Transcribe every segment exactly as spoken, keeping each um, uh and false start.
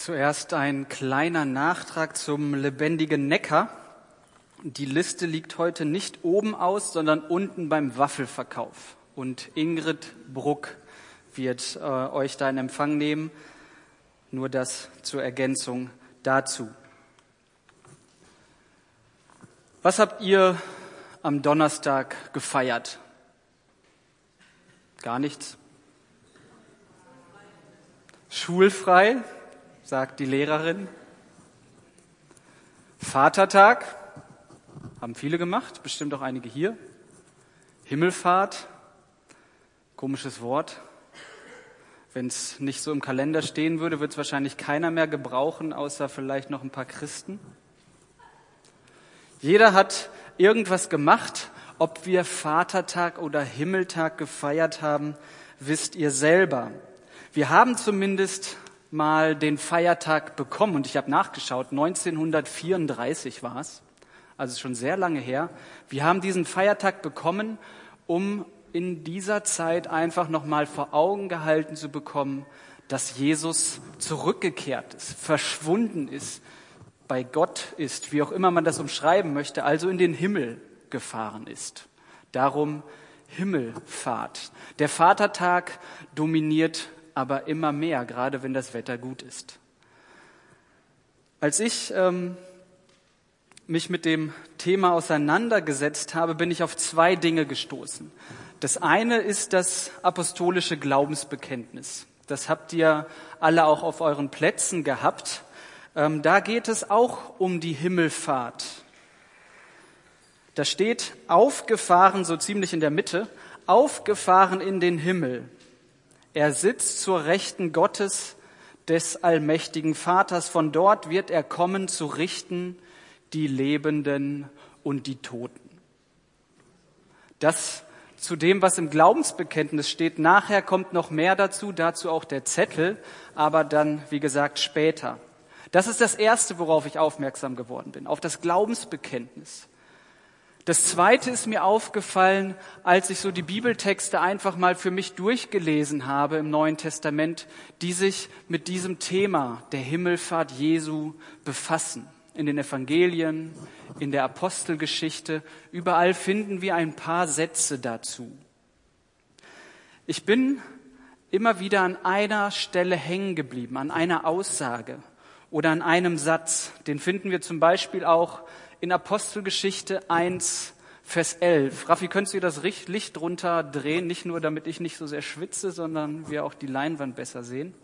Zuerst ein kleiner Nachtrag zum lebendigen Neckar. Die Liste liegt heute nicht oben aus, sondern unten beim Waffelverkauf. Und Ingrid Bruck wird äh, euch da in Empfang nehmen. Nur das zur Ergänzung dazu. Was habt ihr am Donnerstag gefeiert? Gar nichts? Schulfrei, sagt die Lehrerin. Vatertag, haben viele gemacht, bestimmt auch einige hier. Himmelfahrt, komisches Wort. Wenn es nicht so im Kalender stehen würde, wird es wahrscheinlich keiner mehr gebrauchen, außer vielleicht noch ein paar Christen. Jeder hat irgendwas gemacht. Ob wir Vatertag oder Himmeltag gefeiert haben, wisst ihr selber. Wir haben zumindest mal den Feiertag bekommen und ich habe nachgeschaut, neunzehnhundertvierunddreißig war es, also schon sehr lange her. Wir haben diesen Feiertag bekommen, um in dieser Zeit einfach nochmal vor Augen gehalten zu bekommen, dass Jesus zurückgekehrt ist, verschwunden ist, bei Gott ist, wie auch immer man das umschreiben möchte, also in den Himmel gefahren ist. Darum Himmelfahrt. Der Vatertag dominiert aber immer mehr, gerade wenn das Wetter gut ist. Als ich ähm, mich mit dem Thema auseinandergesetzt habe, bin ich auf zwei Dinge gestoßen. Das eine ist das apostolische Glaubensbekenntnis. Das habt ihr alle auch auf euren Plätzen gehabt. Ähm, da geht es auch um die Himmelfahrt. Da steht, aufgefahren, so ziemlich in der Mitte, aufgefahren in den Himmel. Er sitzt zur Rechten Gottes, des allmächtigen Vaters. Von dort wird er kommen, zu richten die Lebenden und die Toten. Das zu dem, was im Glaubensbekenntnis steht. Nachher kommt noch mehr dazu, dazu auch der Zettel, aber dann, wie gesagt, später. Das ist das Erste, worauf ich aufmerksam geworden bin, auf das Glaubensbekenntnis. Das Zweite ist mir aufgefallen, als ich so die Bibeltexte einfach mal für mich durchgelesen habe im Neuen Testament, die sich mit diesem Thema der Himmelfahrt Jesu befassen. In den Evangelien, in der Apostelgeschichte, überall finden wir ein paar Sätze dazu. Ich bin immer wieder an einer Stelle hängen geblieben, an einer Aussage oder an einem Satz. Den finden wir zum Beispiel auch in Apostelgeschichte eins, Vers elf. Raffi, könntest du das Licht runter drehen? Nicht nur, damit ich nicht so sehr schwitze, sondern wir auch die Leinwand besser sehen.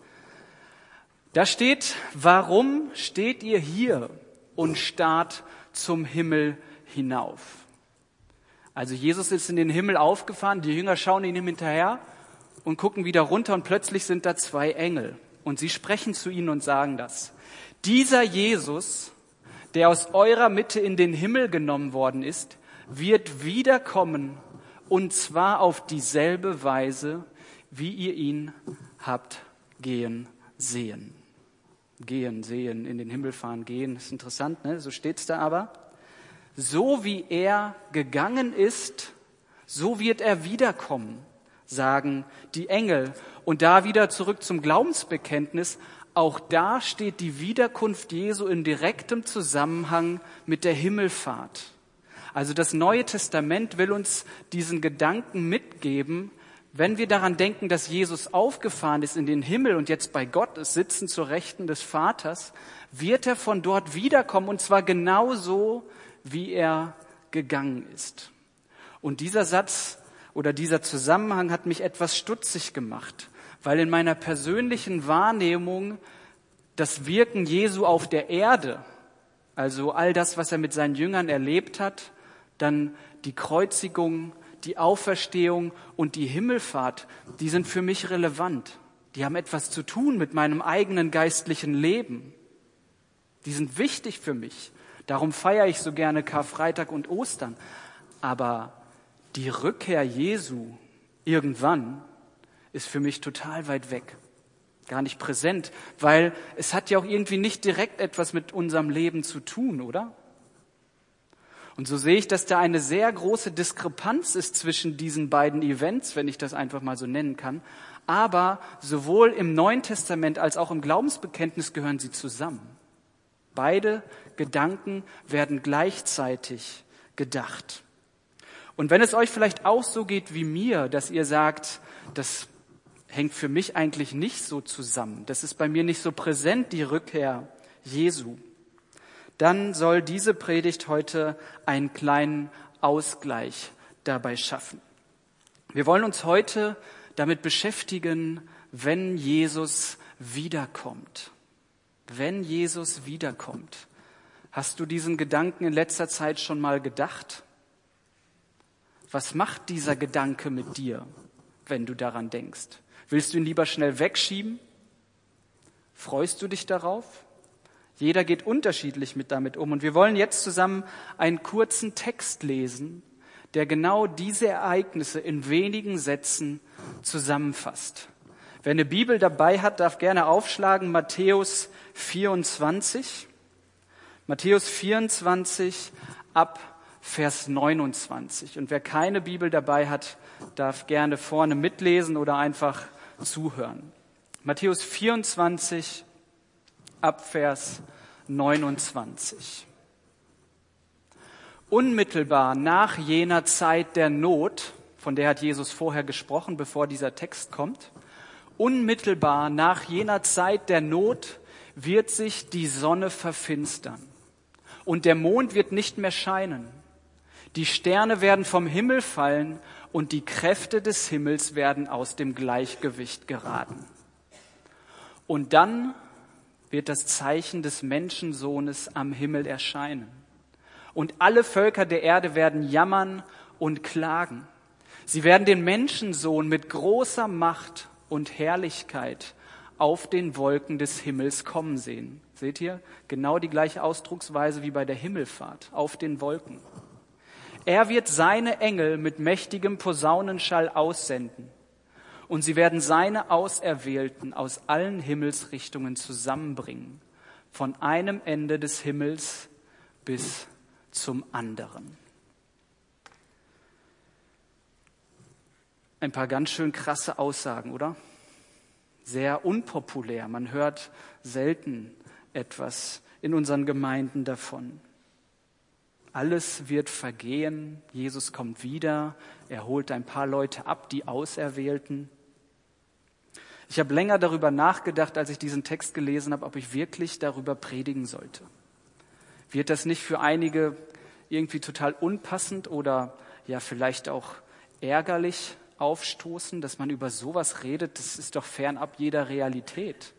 Da steht, warum steht ihr hier und starrt zum Himmel hinauf? Also Jesus ist in den Himmel aufgefahren, die Jünger schauen ihm hinterher und gucken wieder runter und plötzlich sind da zwei Engel. Und sie sprechen zu ihnen und sagen das. Dieser Jesus, der aus eurer Mitte in den Himmel genommen worden ist, wird wiederkommen, und zwar auf dieselbe Weise, wie ihr ihn habt gehen sehen. Gehen, sehen, in den Himmel fahren, gehen, ist interessant, ne? So steht's da aber. So wie er gegangen ist, so wird er wiederkommen, sagen die Engel. Und da wieder zurück zum Glaubensbekenntnis. Auch da steht die Wiederkunft Jesu in direktem Zusammenhang mit der Himmelfahrt. Also das Neue Testament will uns diesen Gedanken mitgeben, wenn wir daran denken, dass Jesus aufgefahren ist in den Himmel und jetzt bei Gott ist, sitzen zur Rechten des Vaters, wird er von dort wiederkommen und zwar genauso, wie er gegangen ist. Und dieser Satz oder dieser Zusammenhang hat mich etwas stutzig gemacht, weil in meiner persönlichen Wahrnehmung das Wirken Jesu auf der Erde, also all das, was er mit seinen Jüngern erlebt hat, dann die Kreuzigung, die Auferstehung und die Himmelfahrt, die sind für mich relevant. Die haben etwas zu tun mit meinem eigenen geistlichen Leben. Die sind wichtig für mich. Darum feiere ich so gerne Karfreitag und Ostern. Aber die Rückkehr Jesu irgendwann ist für mich total weit weg, gar nicht präsent, weil es hat ja auch irgendwie nicht direkt etwas mit unserem Leben zu tun, oder? Und so sehe ich, dass da eine sehr große Diskrepanz ist zwischen diesen beiden Events, wenn ich das einfach mal so nennen kann. Aber sowohl im Neuen Testament als auch im Glaubensbekenntnis gehören sie zusammen. Beide Gedanken werden gleichzeitig gedacht. Und wenn es euch vielleicht auch so geht wie mir, dass ihr sagt, das hängt für mich eigentlich nicht so zusammen, das ist bei mir nicht so präsent, die Rückkehr Jesu, dann soll diese Predigt heute einen kleinen Ausgleich dabei schaffen. Wir wollen uns heute damit beschäftigen, wenn Jesus wiederkommt. Wenn Jesus wiederkommt. Hast du diesen Gedanken in letzter Zeit schon mal gedacht? Was macht dieser Gedanke mit dir, wenn du daran denkst? Willst du ihn lieber schnell wegschieben? Freust du dich darauf? Jeder geht unterschiedlich mit damit um. Und wir wollen jetzt zusammen einen kurzen Text lesen, der genau diese Ereignisse in wenigen Sätzen zusammenfasst. Wer eine Bibel dabei hat, darf gerne aufschlagen, Matthäus vierundzwanzig. Matthäus vierundzwanzig ab Vers neunundzwanzig. Und wer keine Bibel dabei hat, darf gerne vorne mitlesen oder einfach zuhören. Matthäus vierundzwanzig ab Vers neunundzwanzig. Unmittelbar nach jener Zeit der Not, von der hat Jesus vorher gesprochen, bevor dieser Text kommt, unmittelbar nach jener Zeit der Not wird sich die Sonne verfinstern und der Mond wird nicht mehr scheinen. Die Sterne werden vom Himmel fallen und die Kräfte des Himmels werden aus dem Gleichgewicht geraten. Und dann wird das Zeichen des Menschensohnes am Himmel erscheinen. Und alle Völker der Erde werden jammern und klagen. Sie werden den Menschensohn mit großer Macht und Herrlichkeit auf den Wolken des Himmels kommen sehen. Seht ihr? Genau die gleiche Ausdrucksweise wie bei der Himmelfahrt, auf den Wolken. Er wird seine Engel mit mächtigem Posaunenschall aussenden. Und sie werden seine Auserwählten aus allen Himmelsrichtungen zusammenbringen, von einem Ende des Himmels bis zum anderen. Ein paar ganz schön krasse Aussagen, oder? Sehr unpopulär. Man hört selten etwas in unseren Gemeinden davon. Alles wird vergehen. Jesus kommt wieder. Er holt ein paar Leute ab, die Auserwählten. Ich habe länger darüber nachgedacht, als ich diesen Text gelesen habe, ob ich wirklich darüber predigen sollte. Wird das nicht für einige irgendwie total unpassend oder ja vielleicht auch ärgerlich aufstoßen, dass man über sowas redet? Das ist doch fernab jeder Realität.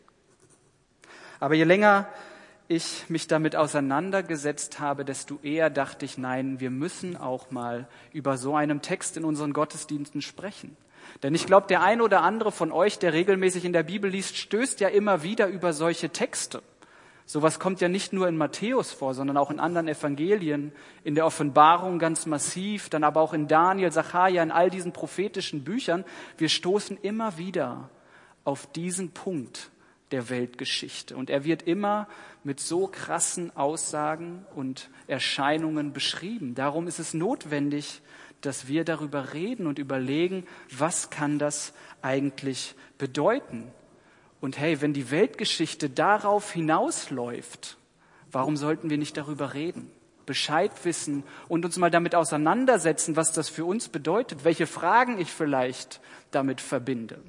Aber je länger ich mich damit auseinandergesetzt habe, desto eher dachte ich, nein, wir müssen auch mal über so einen Text in unseren Gottesdiensten sprechen. Denn ich glaube, der eine oder andere von euch, der regelmäßig in der Bibel liest, stößt ja immer wieder über solche Texte. Sowas kommt ja nicht nur in Matthäus vor, sondern auch in anderen Evangelien, in der Offenbarung ganz massiv, dann aber auch in Daniel, Sacharja, in all diesen prophetischen Büchern. Wir stoßen immer wieder auf diesen Punkt der Weltgeschichte. Und er wird immer mit so krassen Aussagen und Erscheinungen beschrieben. Darum ist es notwendig, dass wir darüber reden und überlegen, was kann das eigentlich bedeuten? Und hey, wenn die Weltgeschichte darauf hinausläuft, warum sollten wir nicht darüber reden, Bescheid wissen und uns mal damit auseinandersetzen, was das für uns bedeutet, welche Fragen ich vielleicht damit verbinde?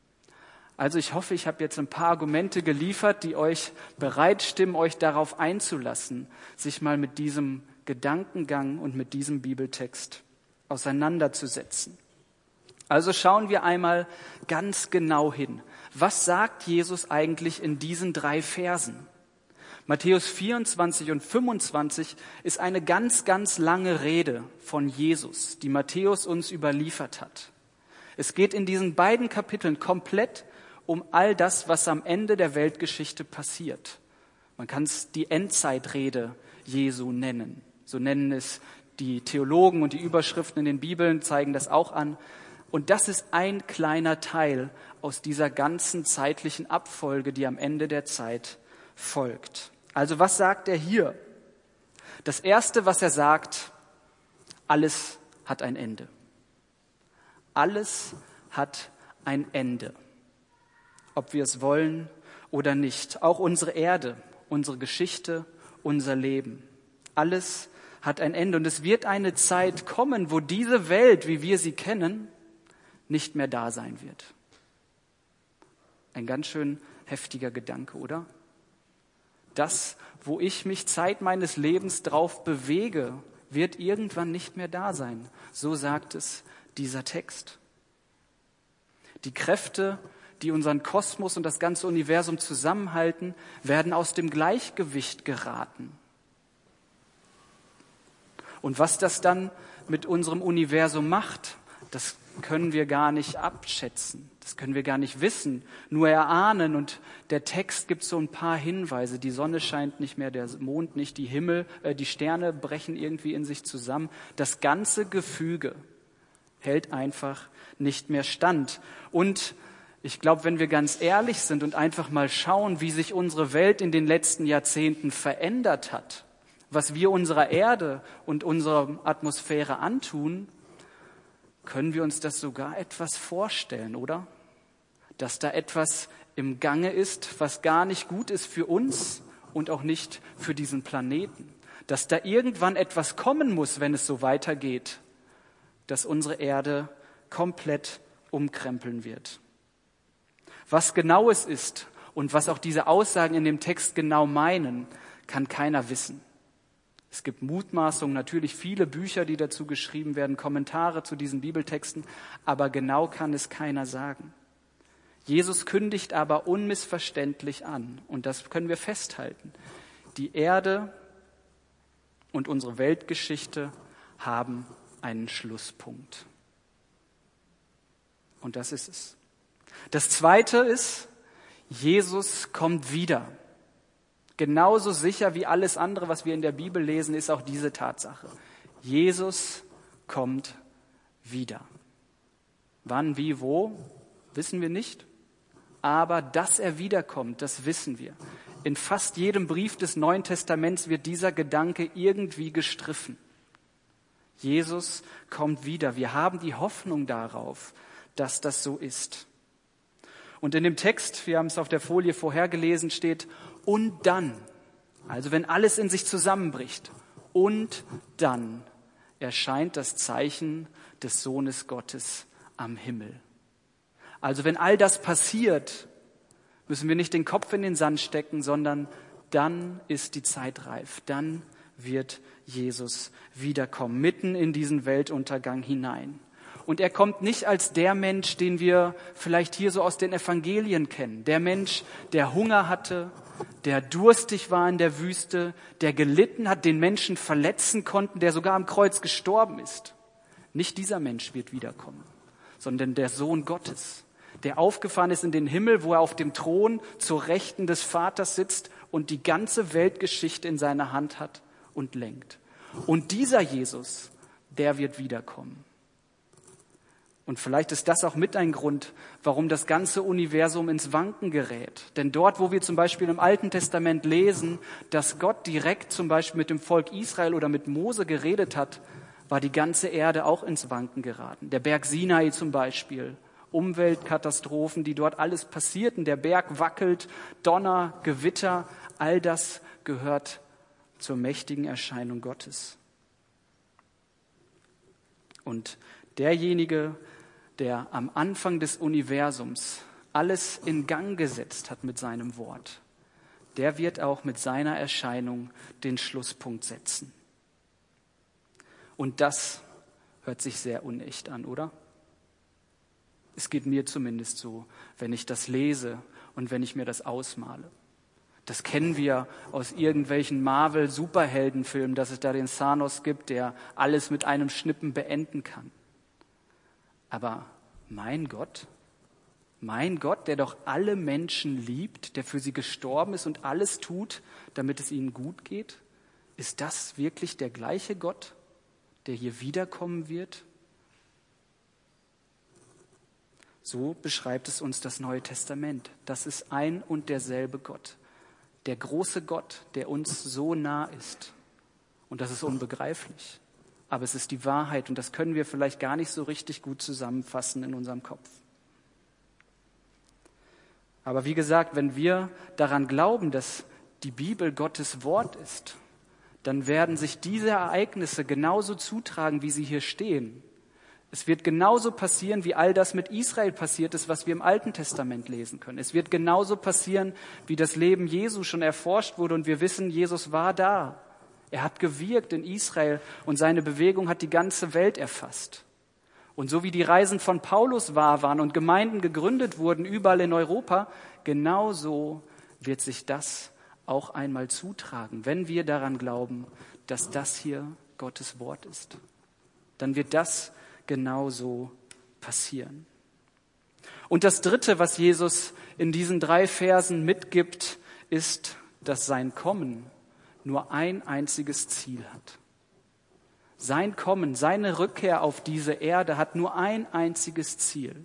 Also ich hoffe, ich habe jetzt ein paar Argumente geliefert, die euch bereit stimmen, euch darauf einzulassen, sich mal mit diesem Gedankengang und mit diesem Bibeltext auseinanderzusetzen. Also schauen wir einmal ganz genau hin. Was sagt Jesus eigentlich in diesen drei Versen? Matthäus vierundzwanzig und fünfundzwanzig ist eine ganz, ganz lange Rede von Jesus, die Matthäus uns überliefert hat. Es geht in diesen beiden Kapiteln komplett um all das, was am Ende der Weltgeschichte passiert. Man kann es die Endzeitrede Jesu nennen. So nennen es die Theologen und die Überschriften in den Bibeln zeigen das auch an. Und das ist ein kleiner Teil aus dieser ganzen zeitlichen Abfolge, die am Ende der Zeit folgt. Also was sagt er hier? Das Erste, was er sagt, alles hat ein Ende. Alles hat ein Ende. ob wir es wollen oder nicht. Auch unsere Erde, unsere Geschichte, unser Leben. Alles hat ein Ende und es wird eine Zeit kommen, wo diese Welt, wie wir sie kennen, nicht mehr da sein wird. Ein ganz schön heftiger Gedanke, oder? Das, wo ich mich Zeit meines Lebens drauf bewege, wird irgendwann nicht mehr da sein. So sagt es dieser Text. Die Kräfte, die unseren Kosmos und das ganze Universum zusammenhalten, werden aus dem Gleichgewicht geraten. Und was das dann mit unserem Universum macht, das können wir gar nicht abschätzen. Das können wir gar nicht wissen, nur erahnen. Und der Text gibt so ein paar Hinweise. Die Sonne scheint nicht mehr, der Mond nicht, die Himmel, äh, die Sterne brechen irgendwie in sich zusammen. Das ganze Gefüge hält einfach nicht mehr stand. Und ich glaube, wenn wir ganz ehrlich sind und einfach mal schauen, wie sich unsere Welt in den letzten Jahrzehnten verändert hat, was wir unserer Erde und unserer Atmosphäre antun, können wir uns das sogar etwas vorstellen, oder? Dass da etwas im Gange ist, was gar nicht gut ist für uns und auch nicht für diesen Planeten. Dass da irgendwann etwas kommen muss, wenn es so weitergeht, dass unsere Erde komplett umkrempeln wird. Was genau es ist und was auch diese Aussagen in dem Text genau meinen, kann keiner wissen. Es gibt Mutmaßungen, natürlich viele Bücher, die dazu geschrieben werden, Kommentare zu diesen Bibeltexten, aber genau kann es keiner sagen. Jesus kündigt aber unmissverständlich an, und das können wir festhalten: Die Erde und unsere Weltgeschichte haben einen Schlusspunkt. Und das ist es. Das Zweite ist, Jesus kommt wieder. Genauso sicher wie alles andere, was wir in der Bibel lesen, ist auch diese Tatsache. Jesus kommt wieder. Wann, wie, wo, wissen wir nicht. Aber dass er wiederkommt, das wissen wir. In fast jedem Brief des Neuen Testaments wird dieser Gedanke irgendwie gestriffen. Jesus kommt wieder. Wir haben die Hoffnung darauf, dass das so ist. Und in dem Text, wir haben es auf der Folie vorher gelesen, steht: Und dann, also wenn alles in sich zusammenbricht, und dann erscheint das Zeichen des Sohnes Gottes am Himmel. Also wenn all das passiert, müssen wir nicht den Kopf in den Sand stecken, sondern dann ist die Zeit reif. Dann wird Jesus wiederkommen, mitten in diesen Weltuntergang hinein. Und er kommt nicht als der Mensch, den wir vielleicht hier so aus den Evangelien kennen. Der Mensch, der Hunger hatte, der durstig war in der Wüste, der gelitten hat, den Menschen verletzen konnte, der sogar am Kreuz gestorben ist. Nicht dieser Mensch wird wiederkommen, sondern der Sohn Gottes, der aufgefahren ist in den Himmel, wo er auf dem Thron zur Rechten des Vaters sitzt und die ganze Weltgeschichte in seiner Hand hat und lenkt. Und dieser Jesus, der wird wiederkommen. Und vielleicht ist das auch mit ein Grund, warum das ganze Universum ins Wanken gerät. Denn dort, wo wir zum Beispiel im Alten Testament lesen, dass Gott direkt zum Beispiel mit dem Volk Israel oder mit Mose geredet hat, war die ganze Erde auch ins Wanken geraten. Der Berg Sinai zum Beispiel, Umweltkatastrophen, die dort alles passierten. Der Berg wackelt, Donner, Gewitter, all das gehört zur mächtigen Erscheinung Gottes. Und derjenige, der am Anfang des Universums alles in Gang gesetzt hat mit seinem Wort, der wird auch mit seiner Erscheinung den Schlusspunkt setzen. Und das hört sich sehr unecht an, oder? Es geht mir zumindest so, wenn ich das lese und wenn ich mir das ausmale. Das kennen wir aus irgendwelchen Marvel-Superheldenfilmen, dass es da den Thanos gibt, der alles mit einem Schnippen beenden kann. Aber mein Gott, mein Gott, der doch alle Menschen liebt, der für sie gestorben ist und alles tut, damit es ihnen gut geht, ist das wirklich der gleiche Gott, der hier wiederkommen wird? So beschreibt es uns das Neue Testament. Das ist ein und derselbe Gott. Der große Gott, der uns so nah ist. Und das ist unbegreiflich. Aber es ist die Wahrheit und das können wir vielleicht gar nicht so richtig gut zusammenfassen in unserem Kopf. Aber wie gesagt, wenn wir daran glauben, dass die Bibel Gottes Wort ist, dann werden sich diese Ereignisse genauso zutragen, wie sie hier stehen. Es wird genauso passieren, wie all das mit Israel passiert ist, was wir im Alten Testament lesen können. Es wird genauso passieren, wie das Leben Jesu schon erforscht wurde und wir wissen, Jesus war da. Er hat gewirkt in Israel und seine Bewegung hat die ganze Welt erfasst. Und so wie die Reisen von Paulus wahr waren und Gemeinden gegründet wurden überall in Europa, genauso wird sich das auch einmal zutragen, wenn wir daran glauben, dass das hier Gottes Wort ist. Dann wird das genauso passieren. Und das Dritte, was Jesus in diesen drei Versen mitgibt, ist, dass sein Kommen nur ein einziges Ziel hat. Sein Kommen, seine Rückkehr auf diese Erde hat nur ein einziges Ziel.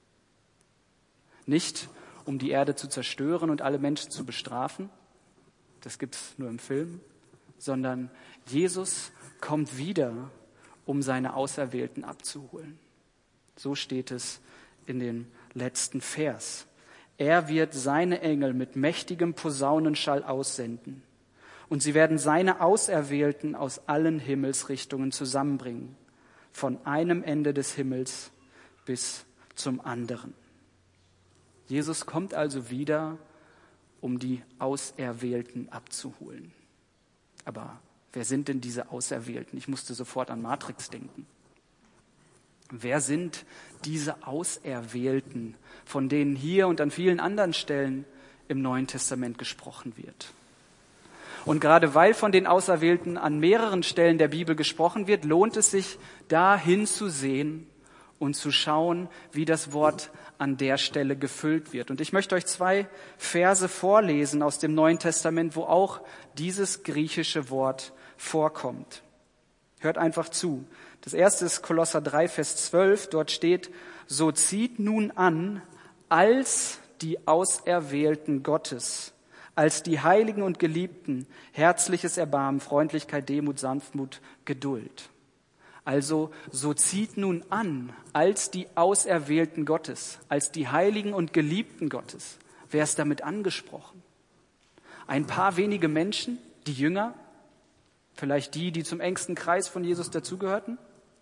Nicht, um die Erde zu zerstören und alle Menschen zu bestrafen, das gibt es nur im Film, sondern Jesus kommt wieder, um seine Auserwählten abzuholen. So steht es in dem letzten Vers. Er wird seine Engel mit mächtigem Posaunenschall aussenden. Und sie werden seine Auserwählten aus allen Himmelsrichtungen zusammenbringen, von einem Ende des Himmels bis zum anderen. Jesus kommt also wieder, um die Auserwählten abzuholen. Aber wer sind denn diese Auserwählten? Ich musste sofort an Matrix denken. Wer sind diese Auserwählten, von denen hier und an vielen anderen Stellen im Neuen Testament gesprochen wird? Und gerade weil von den Auserwählten an mehreren Stellen der Bibel gesprochen wird, lohnt es sich, da hinzusehen und zu schauen, wie das Wort an der Stelle gefüllt wird. Und ich möchte euch zwei Verse vorlesen aus dem Neuen Testament, wo auch dieses griechische Wort vorkommt. Hört einfach zu. Das erste ist Kolosser drei, Vers zwölf. Dort steht, so zieht nun an, als die Auserwählten Gottes, als die Heiligen und Geliebten, herzliches Erbarmen, Freundlichkeit, Demut, Sanftmut, Geduld. Also, so zieht nun an, als die Auserwählten Gottes, als die Heiligen und Geliebten Gottes. Wer ist damit angesprochen? Ein paar wenige Menschen, die Jünger, vielleicht die, die zum engsten Kreis von Jesus dazugehörten?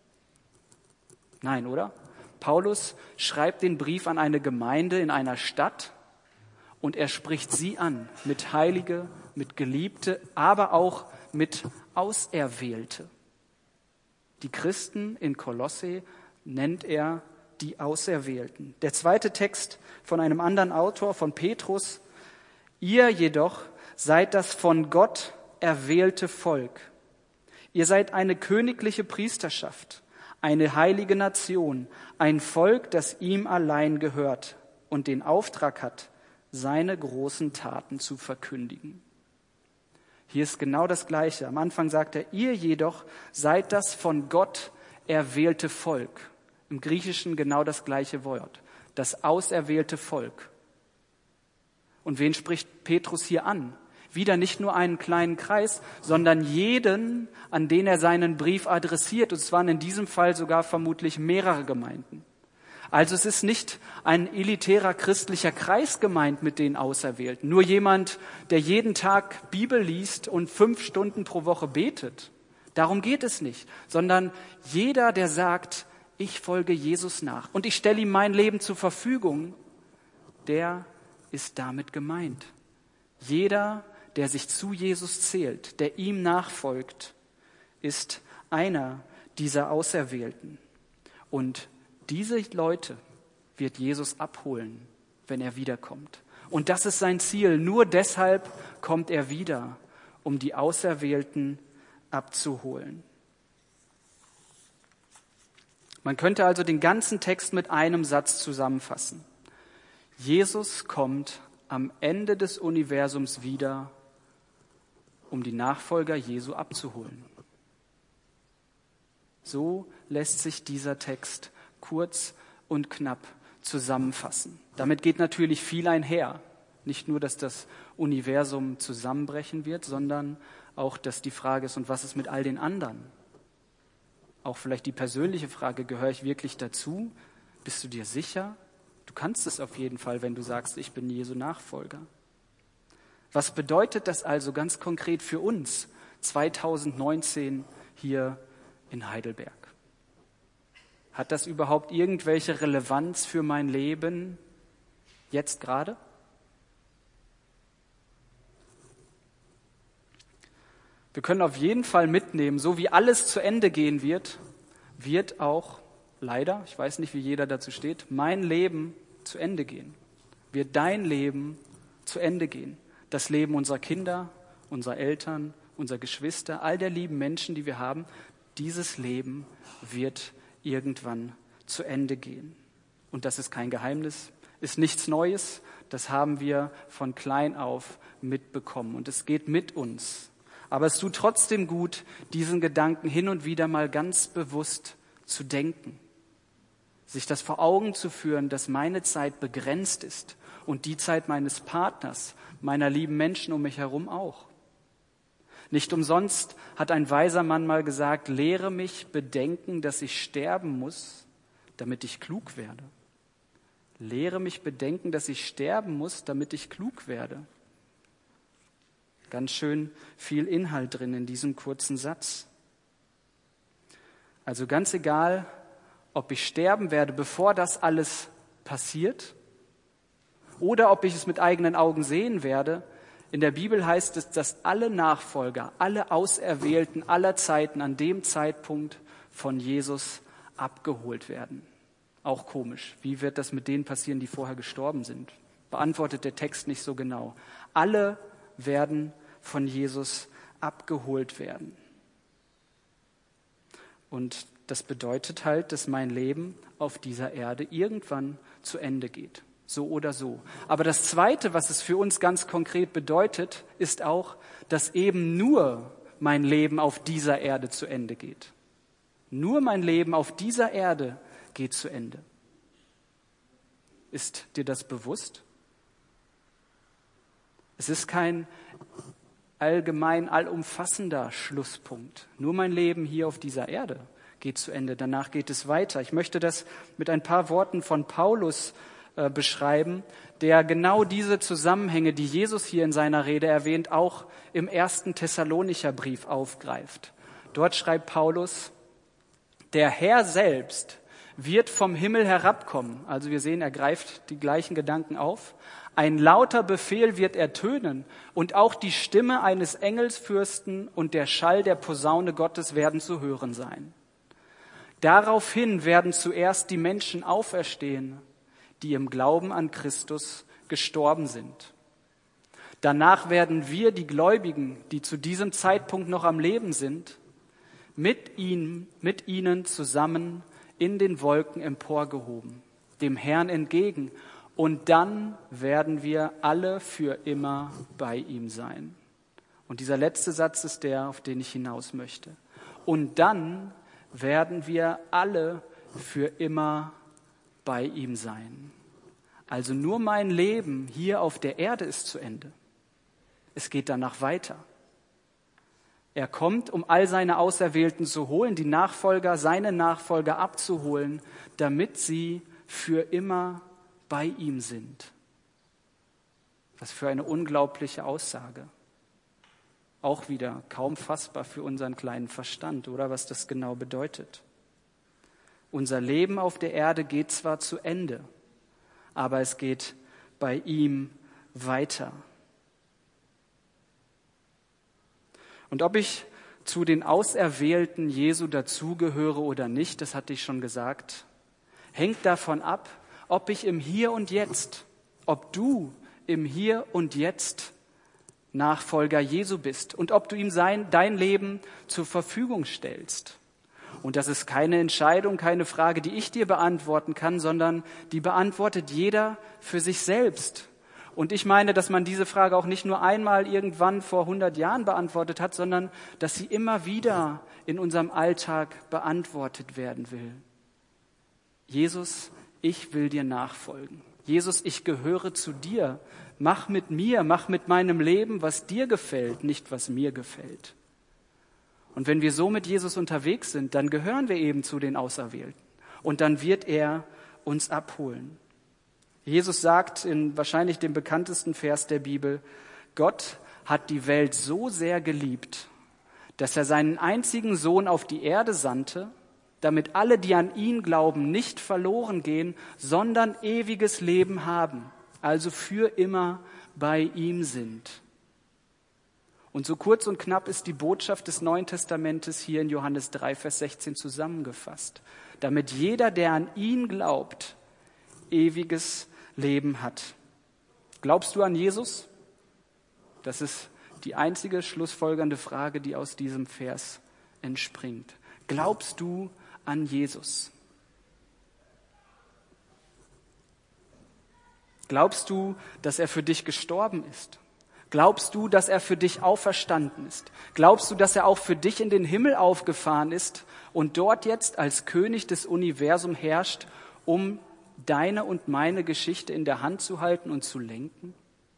Nein, oder? Paulus schreibt den Brief an eine Gemeinde in einer Stadt und er spricht sie an mit Heilige, mit Geliebte, aber auch mit Auserwählte. Die Christen in Kolosse nennt er die Auserwählten. Der zweite Text von einem anderen Autor, von Petrus. Ihr jedoch seid das von Gott erwählte Volk. Ihr seid eine königliche Priesterschaft, eine heilige Nation, ein Volk, das ihm allein gehört und den Auftrag hat, seine großen Taten zu verkündigen. Hier ist genau das Gleiche. Am Anfang sagt er, ihr jedoch seid das von Gott erwählte Volk. Im Griechischen genau das gleiche Wort. Das auserwählte Volk. Und wen spricht Petrus hier an? Wieder nicht nur einen kleinen Kreis, sondern jeden, an den er seinen Brief adressiert. Und es waren in diesem Fall sogar vermutlich mehrere Gemeinden. Also es ist nicht ein elitärer christlicher Kreis gemeint mit den Auserwählten. Nur jemand, der jeden Tag Bibel liest und fünf Stunden pro Woche betet. Darum geht es nicht. Sondern jeder, der sagt, ich folge Jesus nach und ich stelle ihm mein Leben zur Verfügung, der ist damit gemeint. Jeder, der sich zu Jesus zählt, der ihm nachfolgt, ist einer dieser Auserwählten. Und diese Leute wird Jesus abholen, wenn er wiederkommt. Und das ist sein Ziel. Nur deshalb kommt er wieder, um die Auserwählten abzuholen. Man könnte also den ganzen Text mit einem Satz zusammenfassen. Jesus kommt am Ende des Universums wieder, um die Nachfolger Jesu abzuholen. So lässt sich dieser Text kurz und knapp zusammenfassen. Damit geht natürlich viel einher. Nicht nur, dass das Universum zusammenbrechen wird, sondern auch, dass die Frage ist, und was ist mit all den anderen? Auch vielleicht die persönliche Frage, gehöre ich wirklich dazu? Bist du dir sicher? Du kannst es auf jeden Fall, wenn du sagst, ich bin Jesu Nachfolger. Was bedeutet das also ganz konkret für uns zweitausendneunzehn hier in Heidelberg? Hat das überhaupt irgendwelche Relevanz für mein Leben jetzt gerade? Wir können auf jeden Fall mitnehmen, so wie alles zu Ende gehen wird, wird auch leider, ich weiß nicht, wie jeder dazu steht, mein Leben zu Ende gehen. Wird dein Leben zu Ende gehen. Das Leben unserer Kinder, unserer Eltern, unserer Geschwister, all der lieben Menschen, die wir haben, dieses Leben wird irgendwann zu Ende gehen. Und das ist kein Geheimnis, ist nichts Neues, das haben wir von klein auf mitbekommen und es geht mit uns. Aber es tut trotzdem gut, diesen Gedanken hin und wieder mal ganz bewusst zu denken. Sich das vor Augen zu führen, dass meine Zeit begrenzt ist und die Zeit meines Partners, meiner lieben Menschen um mich herum auch. Nicht umsonst hat ein weiser Mann mal gesagt, lehre mich bedenken, dass ich sterben muss, damit ich klug werde. Lehre mich bedenken, dass ich sterben muss, damit ich klug werde. Ganz schön viel Inhalt drin in diesem kurzen Satz. Also ganz egal, ob ich sterben werde, bevor das alles passiert, oder ob ich es mit eigenen Augen sehen werde. In der Bibel heißt es, dass alle Nachfolger, alle Auserwählten aller Zeiten an dem Zeitpunkt von Jesus abgeholt werden. Auch komisch. Wie wird das mit denen passieren, die vorher gestorben sind? Beantwortet der Text nicht so genau. Alle werden von Jesus abgeholt werden. Und das bedeutet halt, dass mein Leben auf dieser Erde irgendwann zu Ende geht. So oder so. Aber das Zweite, was es für uns ganz konkret bedeutet, ist auch, dass eben nur mein Leben auf dieser Erde zu Ende geht. Nur mein Leben auf dieser Erde geht zu Ende. Ist dir das bewusst? Es ist kein allgemein, allumfassender Schlusspunkt. Nur mein Leben hier auf dieser Erde geht zu Ende. Danach geht es weiter. Ich möchte das mit ein paar Worten von Paulus äh, beschreiben, der genau diese Zusammenhänge, die Jesus hier in seiner Rede erwähnt, auch im ersten Thessalonicher Brief aufgreift. Dort schreibt Paulus, der Herr selbst wird vom Himmel herabkommen. Also wir sehen, er greift die gleichen Gedanken auf. Ein lauter Befehl wird ertönen und auch die Stimme eines Engelsfürsten und der Schall der Posaune Gottes werden zu hören sein. Daraufhin werden zuerst die Menschen auferstehen, die im Glauben an Christus gestorben sind. Danach werden wir, die Gläubigen, die zu diesem Zeitpunkt noch am Leben sind, mit ihnen, mit ihnen zusammen in den Wolken emporgehoben, dem Herrn entgegen. Und dann werden wir alle für immer bei ihm sein. Und dieser letzte Satz ist der, auf den ich hinaus möchte. Und dann werden wir alle für immer bei ihm sein. Also nur mein Leben hier auf der Erde ist zu Ende. Es geht danach weiter. Er kommt, um all seine Auserwählten zu holen, die Nachfolger, seine Nachfolger abzuholen, damit sie für immer bei ihm sind. Was für eine unglaubliche Aussage. Auch wieder kaum fassbar für unseren kleinen Verstand, oder was das genau bedeutet. Unser Leben auf der Erde geht zwar zu Ende, aber es geht bei ihm weiter. Und ob ich zu den Auserwählten Jesu dazugehöre oder nicht, das hatte ich schon gesagt, hängt davon ab, ob ich im Hier und Jetzt, ob du im Hier und Jetzt Nachfolger Jesu bist und ob du ihm sein, dein Leben zur Verfügung stellst. Und das ist keine Entscheidung, keine Frage, die ich dir beantworten kann, sondern die beantwortet jeder für sich selbst. Und ich meine, dass man diese Frage auch nicht nur einmal irgendwann vor hundert Jahren beantwortet hat, sondern dass sie immer wieder in unserem Alltag beantwortet werden will. Jesus, ich will dir nachfolgen. Jesus, ich gehöre zu dir. Mach mit mir, mach mit meinem Leben, was dir gefällt, nicht was mir gefällt. Und wenn wir so mit Jesus unterwegs sind, dann gehören wir eben zu den Auserwählten. Und dann wird er uns abholen. Jesus sagt in wahrscheinlich dem bekanntesten Vers der Bibel, Gott hat die Welt so sehr geliebt, dass er seinen einzigen Sohn auf die Erde sandte, damit alle, die an ihn glauben, nicht verloren gehen, sondern ewiges Leben haben, also für immer bei ihm sind. Und so kurz und knapp ist die Botschaft des Neuen Testamentes hier in Johannes drei, Vers sechzehn zusammengefasst, damit jeder, der an ihn glaubt, ewiges Leben hat. Glaubst du an Jesus? Das ist die einzige schlussfolgernde Frage, die aus diesem Vers entspringt. Glaubst du an Jesus? Glaubst du, dass er für dich gestorben ist? Glaubst du, dass er für dich auferstanden ist? Glaubst du, dass er auch für dich in den Himmel aufgefahren ist und dort jetzt als König des Universums herrscht, um deine und meine Geschichte in der Hand zu halten und zu lenken?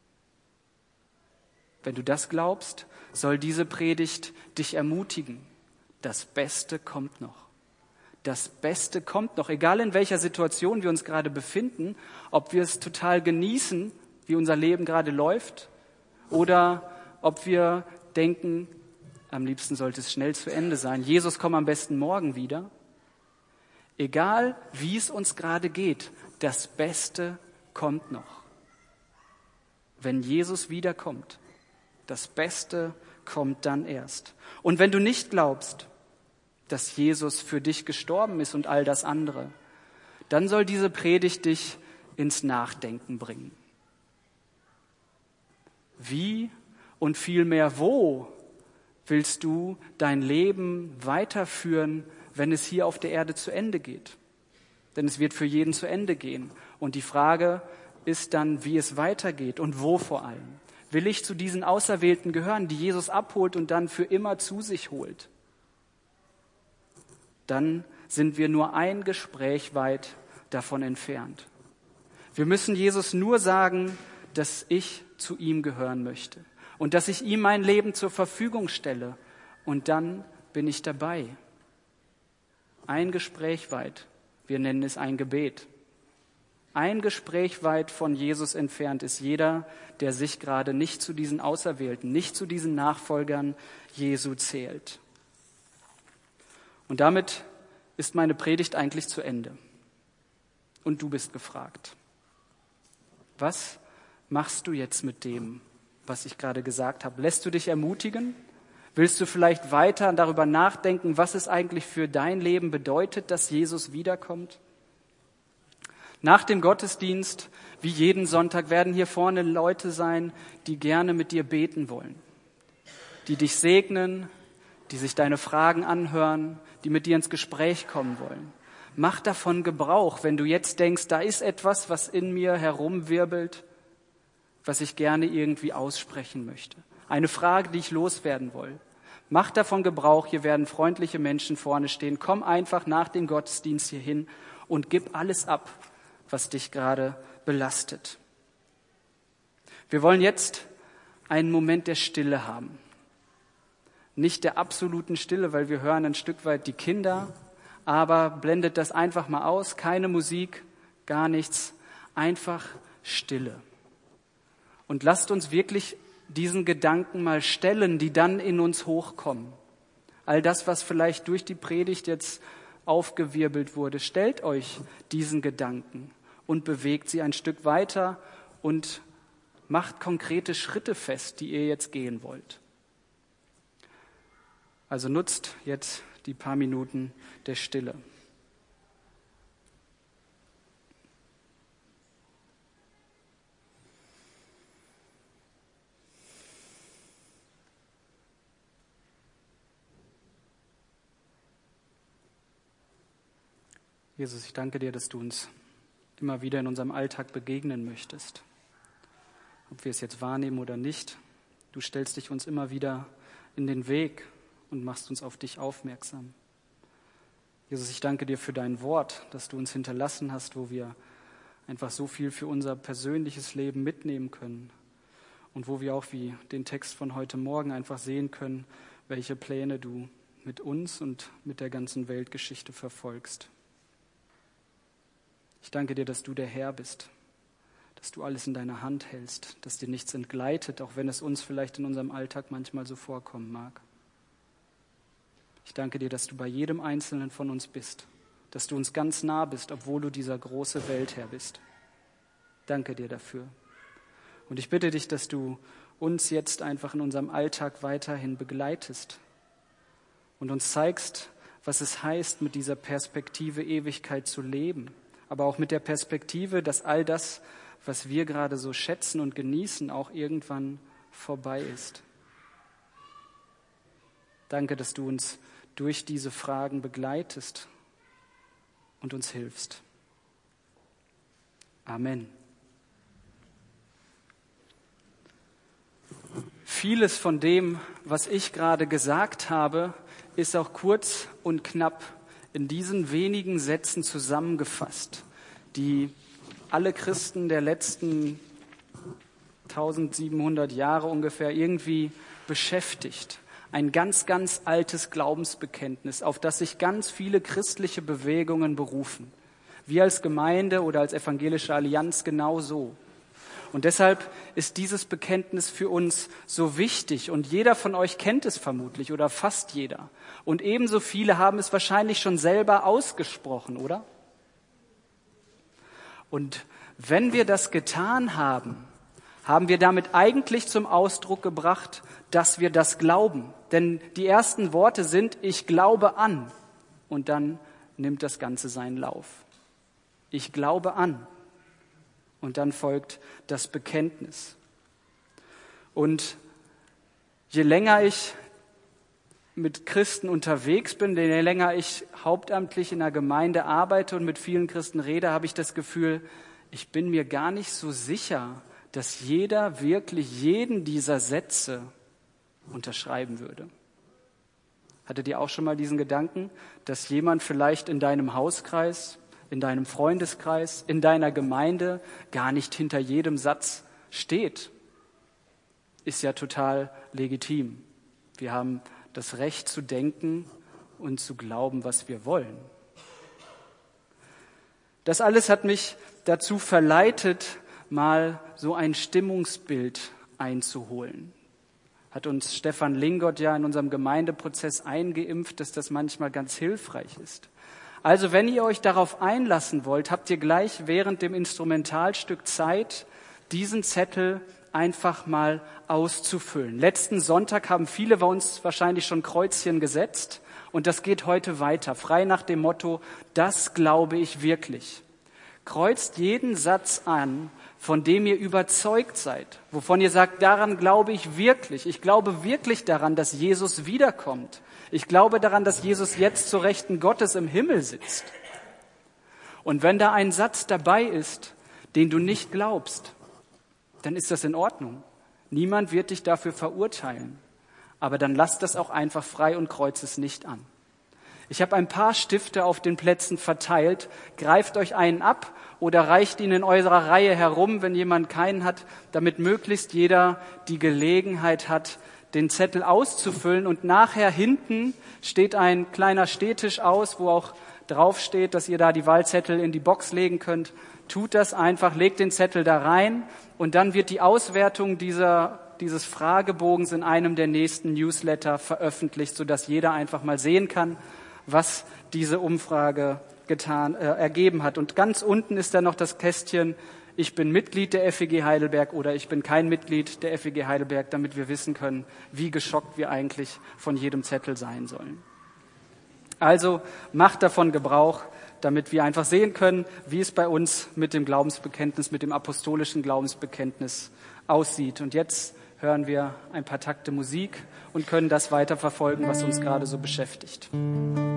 Wenn du das glaubst, soll diese Predigt dich ermutigen. Das Beste kommt noch. Das Beste kommt noch, egal in welcher Situation wir uns gerade befinden, ob wir es total genießen, wie unser Leben gerade läuft, oder ob wir denken, am liebsten sollte es schnell zu Ende sein. Jesus, komm am besten morgen wieder. Egal, wie es uns gerade geht, das Beste kommt noch. Wenn Jesus wiederkommt, das Beste kommt dann erst. Und wenn du nicht glaubst, dass Jesus für dich gestorben ist und all das andere, dann soll diese Predigt dich ins Nachdenken bringen. Wie und vielmehr wo willst du dein Leben weiterführen, wenn es hier auf der Erde zu Ende geht? Denn es wird für jeden zu Ende gehen. Und die Frage ist dann, wie es weitergeht und wo vor allem. Will ich zu diesen Auserwählten gehören, die Jesus abholt und dann für immer zu sich holt? Dann sind wir nur ein Gespräch weit davon entfernt. Wir müssen Jesus nur sagen, dass ich zu ihm gehören möchte und dass ich ihm mein Leben zur Verfügung stelle. Und dann bin ich dabei. Ein Gespräch weit. Wir nennen es ein Gebet. Ein Gespräch weit von Jesus entfernt ist jeder, der sich gerade nicht zu diesen Auserwählten, nicht zu diesen Nachfolgern Jesu zählt. Und damit ist meine Predigt eigentlich zu Ende. Und du bist gefragt. Was machst du jetzt mit dem, was ich gerade gesagt habe? Lässt du dich ermutigen? Willst du vielleicht weiter darüber nachdenken, was es eigentlich für dein Leben bedeutet, dass Jesus wiederkommt? Nach dem Gottesdienst, wie jeden Sonntag, werden hier vorne Leute sein, die gerne mit dir beten wollen, die dich segnen, die sich deine Fragen anhören, die mit dir ins Gespräch kommen wollen. Mach davon Gebrauch, wenn du jetzt denkst, da ist etwas, was in mir herumwirbelt, was ich gerne irgendwie aussprechen möchte. Eine Frage, die ich loswerden will. Mach davon Gebrauch, hier werden freundliche Menschen vorne stehen. Komm einfach nach dem Gottesdienst hier hin und gib alles ab, was dich gerade belastet. Wir wollen jetzt einen Moment der Stille haben. Nicht der absoluten Stille, weil wir hören ein Stück weit die Kinder, aber blendet das einfach mal aus. Keine Musik, gar nichts, einfach Stille. Und lasst uns wirklich diesen Gedanken mal stellen, die dann in uns hochkommen. All das, was vielleicht durch die Predigt jetzt aufgewirbelt wurde, stellt euch diesen Gedanken und bewegt sie ein Stück weiter und macht konkrete Schritte fest, die ihr jetzt gehen wollt. Also nutzt jetzt die paar Minuten der Stille. Jesus, ich danke dir, dass du uns immer wieder in unserem Alltag begegnen möchtest. Ob wir es jetzt wahrnehmen oder nicht, du stellst dich uns immer wieder in den Weg und machst uns auf dich aufmerksam. Jesus, ich danke dir für dein Wort, das du uns hinterlassen hast, wo wir einfach so viel für unser persönliches Leben mitnehmen können und wo wir auch wie den Text von heute Morgen einfach sehen können, welche Pläne du mit uns und mit der ganzen Weltgeschichte verfolgst. Ich danke dir, dass du der Herr bist, dass du alles in deiner Hand hältst, dass dir nichts entgleitet, auch wenn es uns vielleicht in unserem Alltag manchmal so vorkommen mag. Ich danke dir, dass du bei jedem Einzelnen von uns bist, dass du uns ganz nah bist, obwohl du dieser große Weltherr bist. Danke dir dafür. Und ich bitte dich, dass du uns jetzt einfach in unserem Alltag weiterhin begleitest und uns zeigst, was es heißt, mit dieser Perspektive Ewigkeit zu leben, aber auch mit der Perspektive, dass all das, was wir gerade so schätzen und genießen, auch irgendwann vorbei ist. Danke, dass du uns durch diese Fragen begleitest und uns hilfst. Amen. Vieles von dem, was ich gerade gesagt habe, ist auch kurz und knapp in diesen wenigen Sätzen zusammengefasst, die alle Christen der letzten eintausendsiebenhundert Jahre ungefähr irgendwie beschäftigt. Ein ganz, ganz altes Glaubensbekenntnis, auf das sich ganz viele christliche Bewegungen berufen. Wir als Gemeinde oder als evangelische Allianz genauso. Und deshalb ist dieses Bekenntnis für uns so wichtig. Und jeder von euch kennt es vermutlich oder fast jeder. Und ebenso viele haben es wahrscheinlich schon selber ausgesprochen, oder? Und wenn wir das getan haben, haben wir damit eigentlich zum Ausdruck gebracht, dass wir das glauben. Denn die ersten Worte sind, ich glaube an. Und dann nimmt das Ganze seinen Lauf. Ich glaube an. Und dann folgt das Bekenntnis. Und je länger ich mit Christen unterwegs bin, je länger ich hauptamtlich in einer Gemeinde arbeite und mit vielen Christen rede, habe ich das Gefühl, ich bin mir gar nicht so sicher, dass jeder wirklich jeden dieser Sätze unterschreiben würde. Hattet ihr auch schon mal diesen Gedanken, dass jemand vielleicht in deinem Hauskreis, in deinem Freundeskreis, in deiner Gemeinde gar nicht hinter jedem Satz steht? Ist ja total legitim. Wir haben das Recht zu denken und zu glauben, was wir wollen. Das alles hat mich dazu verleitet, mal so ein Stimmungsbild einzuholen. Hat uns Stefan Lingott ja in unserem Gemeindeprozess eingeimpft, dass das manchmal ganz hilfreich ist. Also wenn ihr euch darauf einlassen wollt, habt ihr gleich während dem Instrumentalstück Zeit, diesen Zettel einfach mal auszufüllen. Letzten Sonntag haben viele bei uns wahrscheinlich schon Kreuzchen gesetzt und das geht heute weiter, frei nach dem Motto, das glaube ich wirklich. Kreuzt jeden Satz an, von dem ihr überzeugt seid, wovon ihr sagt, daran glaube ich wirklich. Ich glaube wirklich daran, dass Jesus wiederkommt. Ich glaube daran, dass Jesus jetzt zur Rechten Gottes im Himmel sitzt. Und wenn da ein Satz dabei ist, den du nicht glaubst, dann ist das in Ordnung. Niemand wird dich dafür verurteilen. Aber dann lass das auch einfach frei und kreuz es nicht an. Ich habe ein paar Stifte auf den Plätzen verteilt. Greift euch einen ab oder reicht ihn in eurer Reihe herum, wenn jemand keinen hat, damit möglichst jeder die Gelegenheit hat, den Zettel auszufüllen. Und nachher hinten steht ein kleiner Stehtisch aus, wo auch drauf steht, dass ihr da die Wahlzettel in die Box legen könnt. Tut das einfach, legt den Zettel da rein und dann wird die Auswertung dieser, dieses Fragebogens in einem der nächsten Newsletter veröffentlicht, sodass jeder einfach mal sehen kann, was diese Umfrage getan, äh, ergeben hat. Und ganz unten ist dann noch das Kästchen, ich bin Mitglied der F E G Heidelberg oder ich bin kein Mitglied der F E G Heidelberg, damit wir wissen können, wie geschockt wir eigentlich von jedem Zettel sein sollen. Also macht davon Gebrauch, damit wir einfach sehen können, wie es bei uns mit dem Glaubensbekenntnis, mit dem apostolischen Glaubensbekenntnis aussieht. Und jetzt hören wir ein paar Takte Musik und können das weiterverfolgen, was uns gerade so beschäftigt.